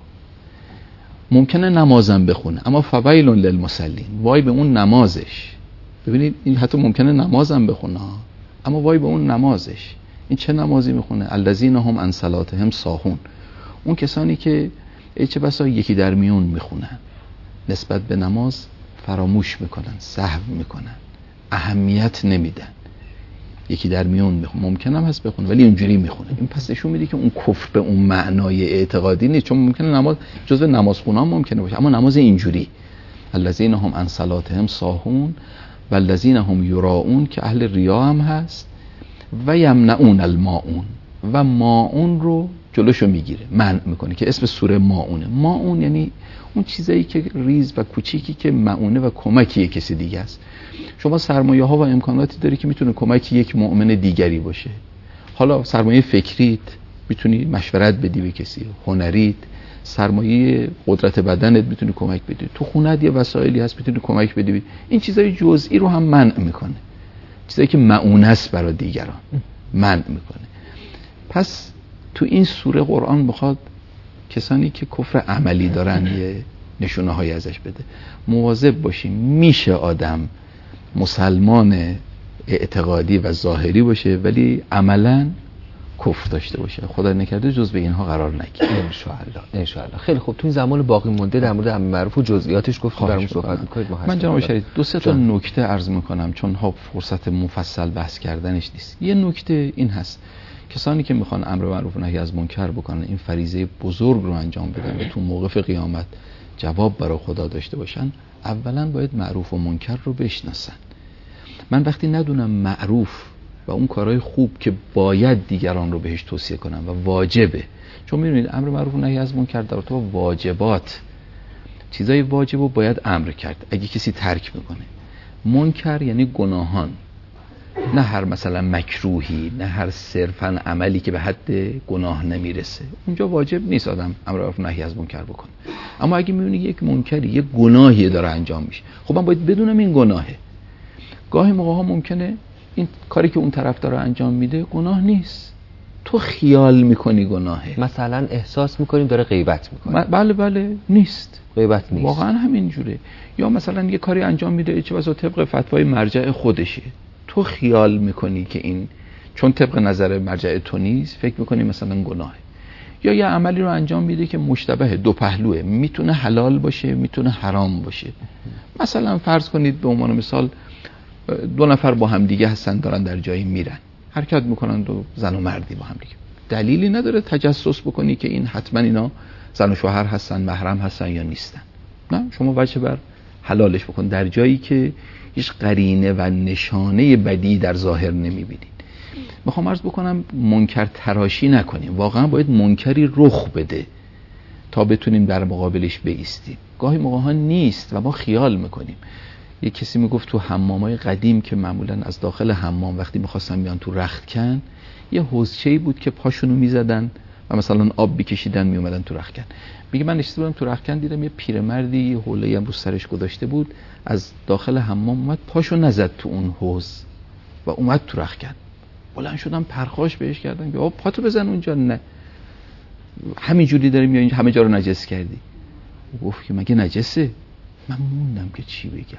ممکنه نمازم بخونه اما فویل للمصلین، وای به اون نمازش. ببینید این حتی ممکنه نمازم بخونه اما وای به اون نمازش. این چه نمازی میخونه؟ الذین هم عن صلاتهم ساهون، اون کسانی که چه بسا یکی در میون میخونن، نسبت به نماز فراموش میکنن، سهو میکنن، اهمیت نمیدن. یکی در میون میخونه، ممکنم هست بخونه ولی اونجوری میخونه. این پس نشون میده که اون کفر به اون معنای اعتقادی نیست، چون ممکنه نماز جزو نماز خونان ممکنه باشه اما نماز اینجوری الذین هم عن صلاتهم ساهون و الذین هم یراؤون که اهل ریا هم هست، و یمنعون الماعون، و ماعون رو جلوشو میگیره، منع میکنه، که اسم سوره ماعونه. ماعون یعنی اون چیزایی که ریز و کوچیکی که معونه و کمکی کسی دیگه است. شما سرمایه ها و امکاناتی داری که میتونه کمک یک مؤمن دیگری باشه. حالا سرمایه فکریت میتونی مشورت بدی به کسی، هنریت، سرمایه قدرت بدنت میتونی کمک بدی، تو خونت یه وسایلی هست میتونی کمک بدی. این چیزای جزئی رو هم منع میکنه، چیزایی که معونه است برای دیگران منع میکنه. پس تو این سوره قرآن بخواد کسانی که کفر عملی دارن یه نشونه های ازش بده. مواظب باشیم، میشه آدم مسلمان اعتقادی و ظاهری باشه ولی عملاً کفر داشته باشه. خدا نکرده جز به اینها قرار نگیره. ان شاء الله ان شاء الله. خیلی خوب، تو این زمان باقی مونده در مورد امر معروف و جزئیاتش گفتید، برام صحبت می‌کنید. من جناب شریف دو سه تا نکته عرض می‌کنم چون ها فرصت مفصل بحث کردنش نیست. یه نکته این هست، کسانی که میخوان امر معروف و نهی از منکر بکنن، این فریضه بزرگ رو انجام بدن و تو موقف قیامت جواب برای خدا داشته باشن، اولا باید معروف و منکر رو بشناسن. من وقتی ندونم معروف و اون کارهای خوب که باید دیگران رو بهش توصیه کنم و واجبه، چون میدونید امر معروف و نهی از منکر در رابطه با واجبات، چیزای واجب رو باید امر کرد اگه کسی ترک میکنه. منکر یعنی گناهان، نه هر مثلا مکروهی، نه هر صرفا عملی که به حد گناه نمیرسه، اونجا واجب نیست آدم امر معروف و نهی از منکر بکنه. اما اگه میبینی یک منکری، یک گناهی داره انجام میشه، خب من باید بدونم این گناهه. گاهی موقع ها ممکنه این کاری که اون طرف داره انجام میده گناه نیست، تو خیال میکنی گناهه، مثلا احساس میکنیم داره غیبت میکنه. بله بله نیست، غیبت نیست، واقعا همین جوره. یا مثلا یه کاری انجام میده چه بسا طبق فتوای مرجع خودشه، تو خیال میکنی که این چون طبق نظر مرجع تو نیست فکر میکنی مثلا گناهه. یا یه عملی رو انجام میده که مشتبه دو پهلوه، میتونه حلال باشه میتونه حرام باشه. مثلا فرض کنید به عنوان مثال دو نفر با هم دیگه هستن، دارن در جایی میرن، حرکت میکنن، دو زن و مردی با هم دیگه، دلیلی نداره تجسس بکنی که این حتما اینا زن و شوهر هستن، محرم هستن یا نیستن. نه، شما وجه بر حلالش بکن در جایی که هیچ قرینه و نشانه بدی در ظاهر نمیبینید. میخوام عرض بکنم منکر تراشی نکنیم، واقعا باید منکری رخ بده تا بتونیم در مقابلش بایستیم. گاهی موقع ها نیست و ما خیال میکنیم. یک کسی میگفت تو حمامای قدیم که معمولا از داخل حمام وقتی میخواستن بیان تو رختکن، یه حوضچه‌ای بود که پاشونو میزدن و مثلا آب بکشیدن میومدن تو رختکن. میگه من نشسته بودم تو رختکن، دیدم یه پیرمردی یه حوله هم رو سرش گذاشته بود، از داخل حمام اومد پاشو نزد تو اون حوض و اومد تو رختکن. بلند شدم پرخاش بهش کردم که آب پاتو بزن اونجا، نه همینجوری داریم یا همه جا رو نجس کردی. گفت که مگه نجسه؟ من موندم که چی بگم.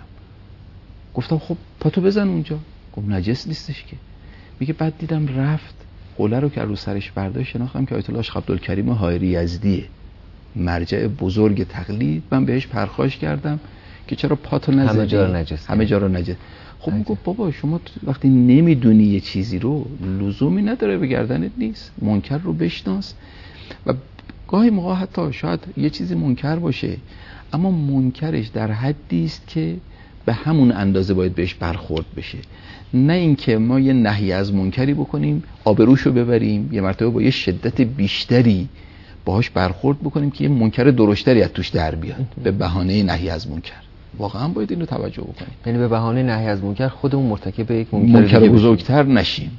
گفتم خب پاتو بزن اونجا. گفت نجس نیستش که. میگه بعد دیدم رفت حوله رو که رو سرش برداشت، شناختم که آیت الله شیخ عبدالکریم حائری یزدیه، مرجع بزرگ تقلید. من بهش پرخاش کردم که چرا پاتو نزدی، همه جا رو نجس همه جا رو نجس. خب میگفت بابا شما وقتی نمیدونی یه چیزی رو لزومی نداره به گردنت نیست، منکر رو بشناس. و گاهی موقع حتی شاید یه چیزی منکر باشه اما منکرش در حدی است که به همون اندازه باید بهش برخورد بشه، نه اینکه ما یه نهی از منکری بکنیم آبروشو ببریم یه مرتبه با یه شدت بیشتری باهاش برخورد بکنیم که یه منکر درشتری از توش در بیاد به بهانه نهی از منکر. واقعا باید اینو توجه بکنیم، یعنی به بهانه نهی از منکر خودمون مرتکب یک منکر, منکر بزرگتر نشیم.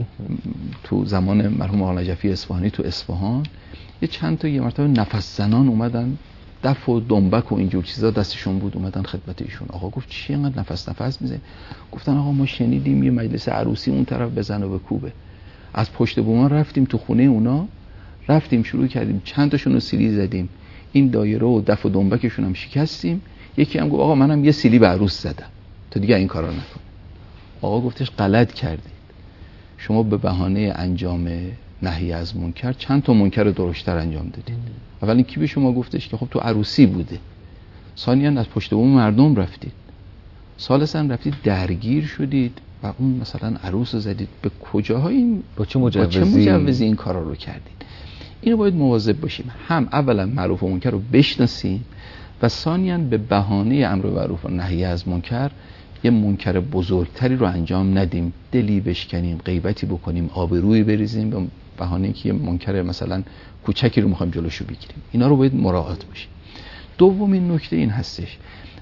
تو زمان مرحوم آقا نجفی اصفهانی تو اصفهان یه چند تا یه مرتبه نفس زنان اومدن، دف و دنبک و اینجور چیزا دستشون بود، اومدن خدمت ایشون. آقا گفت چی اینقدر نفس نفس میزنی؟ گفتن آقا ما شنیدیم یه مجلس عروسی اون طرف بزن و بکوبه، از پشت بومان رفتیم تو خونه اونا، رفتیم شروع کردیم چند تاشون رو سیلی زدیم، این دایره و دف و دنبکشون هم شکستیم. یکی هم گفت آقا منم یه سیلی به عروس زدم، تو دیگه این کارا نکن. آقا گفتش غلط کردید، شما به بهانه انجام نهی از منکر چند تا منکر درشتر انجام دادید. اول این کی به شما گفتش که خب تو عروسی بوده، ثانیاً از پشت بوم مردم رفتید، ثالثاً رفتید درگیر شدید و اون مثلا عروس رو زدید. به کجاها این با چه مجوزی, با چه مجوزی این کارا رو کردید؟ اینو باید مواظب باشیم، هم اولا معروف و منکر رو بشناسیم و ثانیاً به بهانه امر معروف و نهی از منکر یه منکر بزرگتری رو انجام ندیم، دلی بشکنیم، غیبتی بکنیم، آبرویی بریزیم به بهانه اینکه یه منکر مثلا کوچکی رو میخوایم جلوشو بگیریم. اینا رو باید مراعات باشیم. دومین نکته این هستش،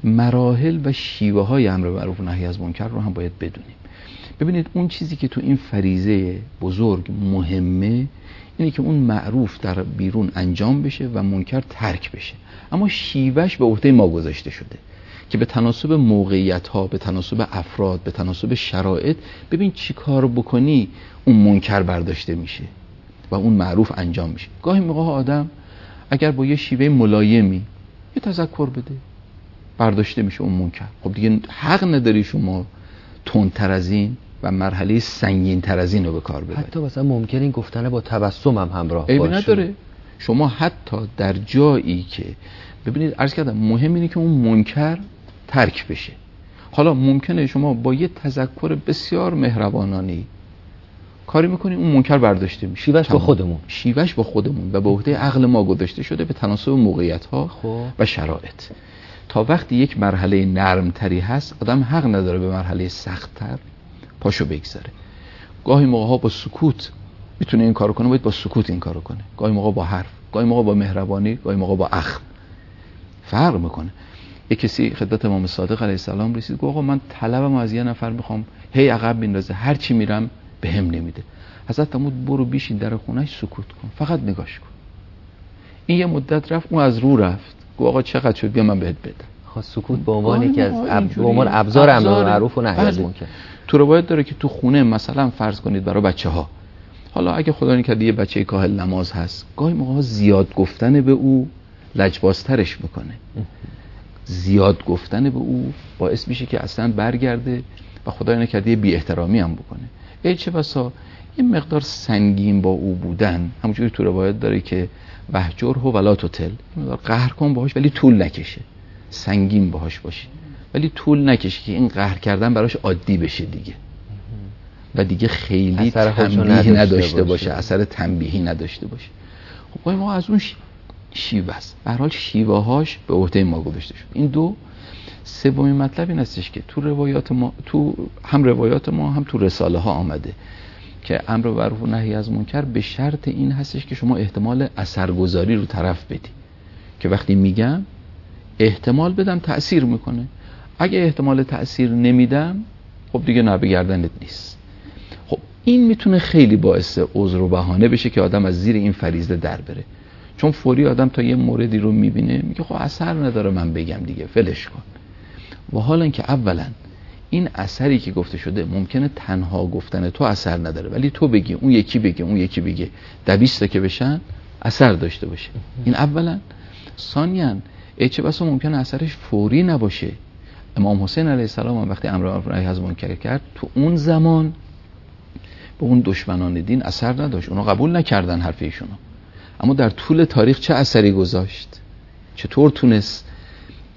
مراحل و شیوه های امر معروف و نهی از منکر رو هم باید بدونیم. ببینید اون چیزی که تو این فریضه بزرگ مهمه اینه که اون معروف در بیرون انجام بشه و منکر ترک بشه، اما شیوهش به عهده ما گذاشته شده که به تناسب موقعیت ها، به تناسب افراد، به تناسب شرایط ببین چی کار بکنی اون منکر برداشته میشه و اون معروف انجام میشه. گاهی موقع آدم اگر با یه شیوه ملایمی یه تذکر بده برداشته میشه اون منکر. خب دیگه حق نداری شما تندتر از این و مرحله سنگین تر از این رو به کار ببرید. حتی مثلا ممکنه این گفتن با تبسم هم همراه باشه. عیبی نداره. شما حتی در جایی که ببینید عرض کردم مهم اینه که اون منکر ترک بشه. حالا ممکنه شما با یه تذکر بسیار مهربانانه کاری میکنی اون منکر برداشته میشه، شیوهش با خودمون شیوهش با خودمون و به عهده عقل ما گذاشته شده به تناسب موقعیت ها خب. و شرایط. تا وقتی یک مرحله نرم تری هست آدم حق نداره به مرحله سخت تر پاشو بگذاره. گاهی موقع ها با سکوت میتونه این کارو کنه، باید با سکوت این کارو کنه، گاهی موقع با حرف، گاهی موقع با مهربانی، گاهی موقع با اخم، فرق میکنه. یک کسی خدمت امام صادق علیه السلام رسید گفت آقا من طلبم از یه نفر میخوام هی عقب میندازه، هر چی میرم بهم نمیده. حضرت فرمود برو بیشین در خونه‌اش سکوت کن، فقط نگاش کن. این یه مدت رفت، اون از رو رفت، گفت آقا چقدر شد بیا من بهت بدم. خب سکوت به عنوان یکی از اب... به عنوان ابزار امر معروف و نهی از منکر. تو روایت داره که تو خونه مثلا فرض کنید برای بچه‌ها، حالا اگه خدا نکرده یه بچه کاهل نماز هست، گاهی موقع زیاد گفتن به او لجبازترش میکنه. زیاد گفتن به او باعث میشه که اصلا برگرده و خدای نکرده بی احترامی هم بکنه. ای چه بسا یه مقدار سنگین با او بودن، همونجوری تو روایت داره که وهجره ولا تطل، قهر کن باهاش ولی طول نکشه، سنگین باهاش باشی ولی طول نکشه که این قهر کردن براش عادی بشه دیگه و دیگه خیلی تنبیهی نداشته باشه، اثر تنبیهی نداشته باشه. خب ما از اون شیوه است، به هر حال شیوه هاش به عهده ما گذاشته شد. این دو. سومین مطلب این هستش که تو روایات ما، تو هم روایات ما هم تو رساله ها آمده که امر معروف و نهی از منکر به شرط این هستش که شما احتمال اثرگذاری رو طرف بدی، که وقتی میگم احتمال بدم تأثیر میکنه، اگه احتمال تأثیر نمیدم خب دیگه نه به گردنت نیست. خب این میتونه خیلی باعث عذر و بهانه بشه که آدم از زیر این فریضه در بره، چون فوری آدم تا یه موردی رو میبینه میگه خب اثر نداره من بگم دیگه فلش کن. و حالا اینکه اولا این اثری که گفته شده ممکنه تنها گفتن تو اثر نداره، ولی تو بگی اون یکی بگه اون یکی بگه دویسته که بشن اثر داشته باشه. این اولا. ثانیاً چه بسا ممکنه اثرش فوری نباشه. امام حسین علیه السلام وقتی امر معروف و نهی از منکر کرد تو اون زمان به اون دشمنان دین اثر نداشت، اونا قبول نکردن حرف ایشونو، اما در طول تاریخ چه اثری گذاشت؟ چطور تونست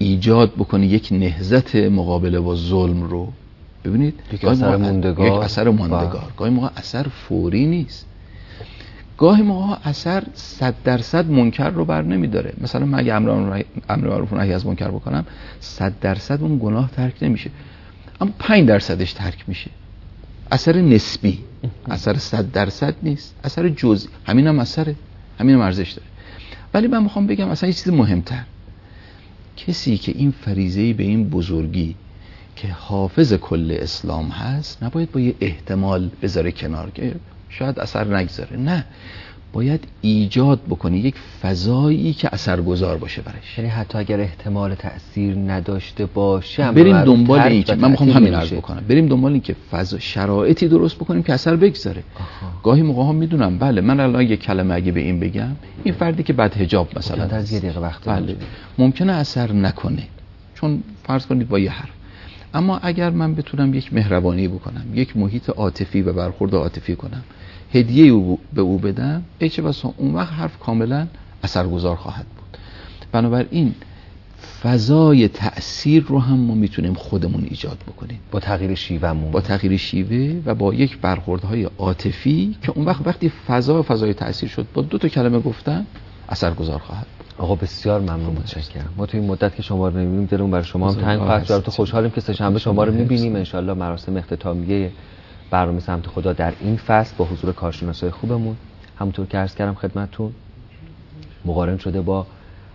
ایجاد بکنه یک نهضت مقابله با ظلم رو. ببینید یک اثر موندگار، یک اثر موندگار گاهی موقع اثر فوری نیست، گاهی موقع اثر صد درصد منکر رو بر نمیداره. مثلا من اگه امر معروف و نهی از منکر بکنم صد درصد اون گناه ترک نمیشه، اما پنج درصدش ترک میشه. اثر نسبی، اثر صد درصد نیست، اثر جزئی. همین هم اثره، همین هم ارزش داره. ولی من میخوام بگم اصلا یه چیز مهمتر، کسی که این فریضه‌ای به این بزرگی که حافظ کل اسلام هست نباید با یه احتمال بذاره کنار که شاید اثر نگذاره. نه، باید ایجاد بکنی یک فضایی که اثرگذار باشه برش. یعنی حتی اگر احتمال تأثیر نداشته باشه بریم دنبال این که من میخوام همین عرض بکنم، بریم دنبال این که فضا شرایطی درست بکنیم که اثر بگذاره. آها. گاهی موقع ها میدونم بله من الان یک کلمه اگه به این بگم، این فردی که بعد حجاب مثلا از یه دقیقه وقت بله ممکنه اثر نکنه، چون فرض کنید با یه حرف. اما اگر من بتونم یک مهربانی بکنم، یک محیط عاطفی و برخورد عاطفی کنم، هدیه او به او بدم، ای چه بسا اون وقت حرف کاملا اثرگذار خواهد بود. بنابراین فضای تأثیر رو هم ما میتونیم خودمون ایجاد بکنیم با تغییر شیوهمون، با تغییر شیوه و با یک برخوردهای عاطفی که اون وقت وقتی فضا فضای تأثیر شد با دو تا کلمه گفتن اثرگذار خواهد بود. آقا بسیار ممنون، متشکرم. ما تو این مدت که شما رو نمی‌بینیم دلمون برای شما هم تنگ خواهد شد. خوشحالیم که سه شنبه شما رو می‌بینیم. ان شاءالله مراسم اختتامیه برنامه سمت خدا در این فصل با حضور کارشناسای خوبمون همونطور که عرض کردم خدمتتون مقارن شده با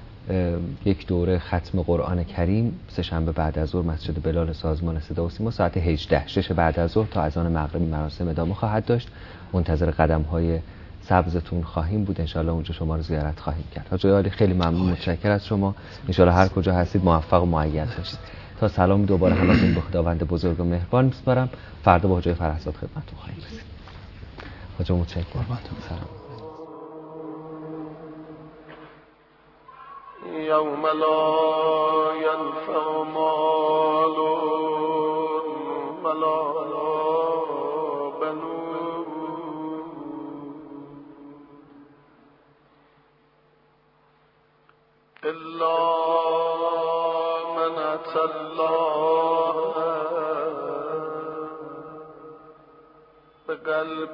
یک دوره ختم قرآن کریم سه شنبه بعد از ظهر مسجد بلال سازمان صدا و سیما ساعت هجده شش بعد از ظهر تا اذان مغربی مراسم ادامه خواهد داشت. منتظر قدم‌های سبزتون خواهیم بود. انشالله اونجا شما رو زیارت خواهیم کرد. حاجی عالی خیلی ممنون، متشکرم از شما. انشالله هر کجا هستید موفق و مؤید باشید. تا سلام دوباره همتون به خداوند بزرگ و مهربان میسپارم. فردا با حاجی فرهزاد خدمتتون خواهیم رسید. حاجی متشکرم. سلام. یوم لا ینفع مال ولا بنون الا من اتى الله بقلب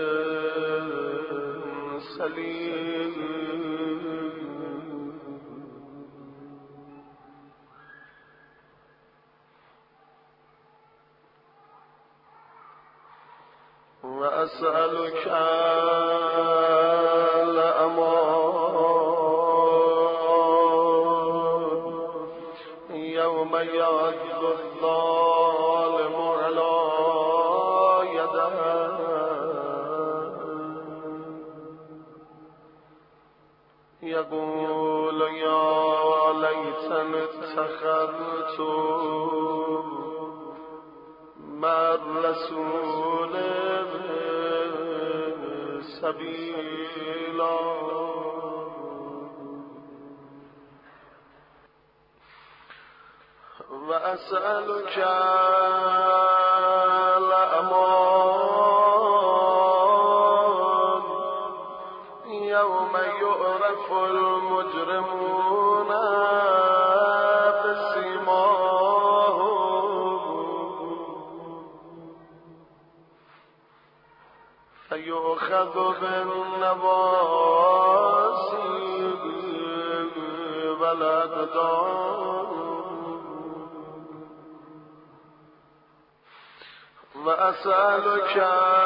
سلیم و اسألك الامان یوم یعض الظالم علی یده یقول یا لیتنی اتخذت مع الرسول سبیلا و اسألك الامان یوم یعرف المجرمون فيؤخذ بالنواصي والأقدام وأسألك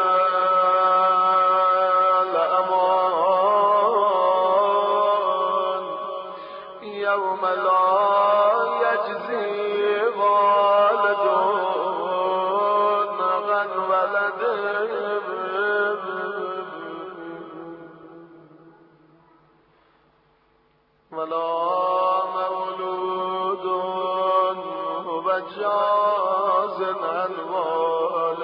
الأمان يوم لا يجزي والد عن ولده ولا مولود هو جاز عن والده. والده شيئا ولا يجزي والد عن ولده ولا مولود هو جاز عن والده شيئا ولا يجزي والد عن ولده ولا مولود هو جاز عن والده شيئا ولا يجزي والد عن ولده شيئا ولا يجزي والد عن ولده